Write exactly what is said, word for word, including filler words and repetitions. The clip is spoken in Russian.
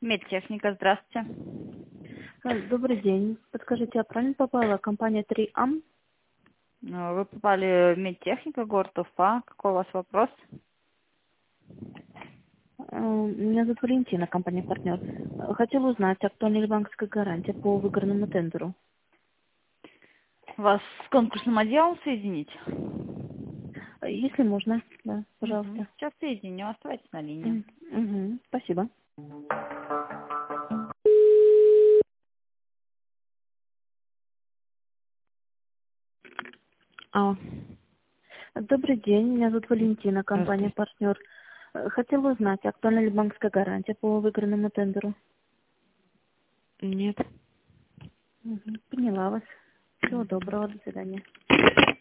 Медтехника, здравствуйте. Добрый день. Подскажите, я правильно попала? Компания три ам? Ну, Вы попали в медтехника, город Уфа. Какой у вас вопрос? Э, Меня зовут Валентина, компания партнер. Э, Хотела узнать, актуальна ли банковская гарантия по выигранному тендеру? Вас с конкурсным отделом соединить? Э, Если можно, да, Мгм. пожалуйста. Сейчас соединю, оставайтесь на линии. М, мгм, Спасибо. А, Добрый день, меня зовут Валентина, компания здравствуйте. партнер. Э, Хотела узнать, актуальна ли банковская гарантия по выигранному тендеру? Нет. Мгм, Поняла вас. Всего доброго, до свидания.